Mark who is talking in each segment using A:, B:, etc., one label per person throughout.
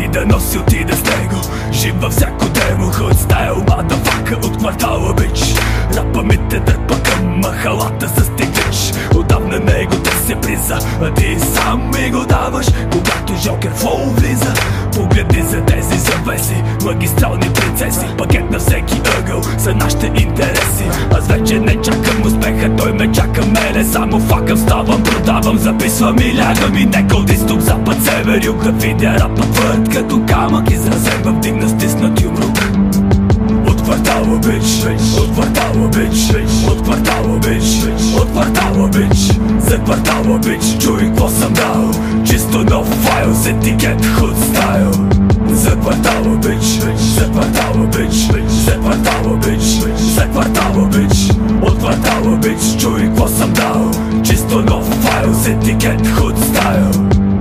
A: да носи отида с него. Жив във всяко демо, худ стайл, мадафака от квартала бич. Рапа ми те дърпа към махалата с тегич. Отдавна него търся приза, а ти сам ми го даваш, когато Жокер флоу влиза. Погледни за тези завеси, магистрални принцеси. Пакет на всеки ъгъл са нашите интереси. Аз вече не чакам успеха, той ме чака мене. Само факъм ставам, продавам, записвам и лягам. И нека от изток, запад, север, юг да видя рапа твърд като камък, изразен в дигна стиснат юмрук. От квартала бич, от квартала бич, от квартала бич, от квартала бич. За квартала бич, чуй какво съм дал. Чисто нов файл с етикет худ стайл. За квартала бич, за квартала бич, за квартала бич, за квартала бич. От квартала бич, чуй какво съм дал. Чисто нов файл с етикет худ стайл.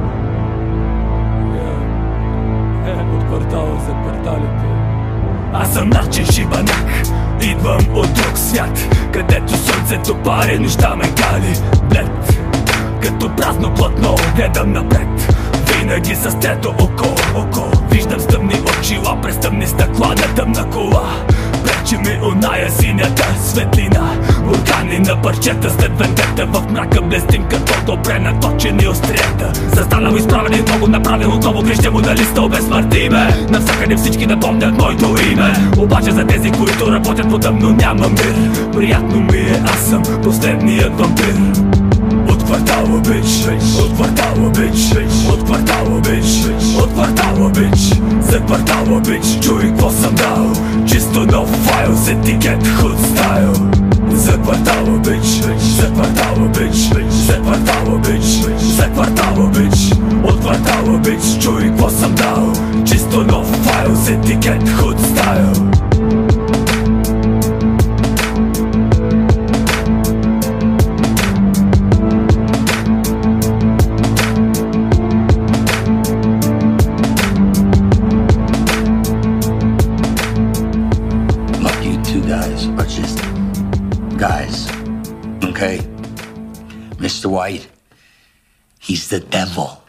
A: От квартала за кварталите. Аз съм нарчен шибаняк, идвам от друг свят, където слънцето пари, нощта ме кали. Блед, като празно платно, гледам напред, винаги с трето око. Виждам с тъмни очила през тъмни стъкла на тъмна кола. Пречи ми оная синята светлина. Органи на парчета след вендета, в мрака блестим като добре наточени острията. Застанал изправен и много направен, отново грещя му на листа обезсмърти ме. Навсякъде всички да помнят моето име, обаче за тези, които работят по тъмно няма мир. Приятно ми е, аз съм последният вампир. От квартала бич, от квартала бич, от квартала бич, от квартала бич. За квартала бич, чуй какво съм дал. Чисто нов файл с етикет худ стайл. За квартала бич, за квартала бич, за квартала бич, за квартала бич. От квартала бич, чуй какво съм дал. Чисто нов файл с етикет худ стайл.
B: Guys are just guys, okay? Mr. White, he's the devil.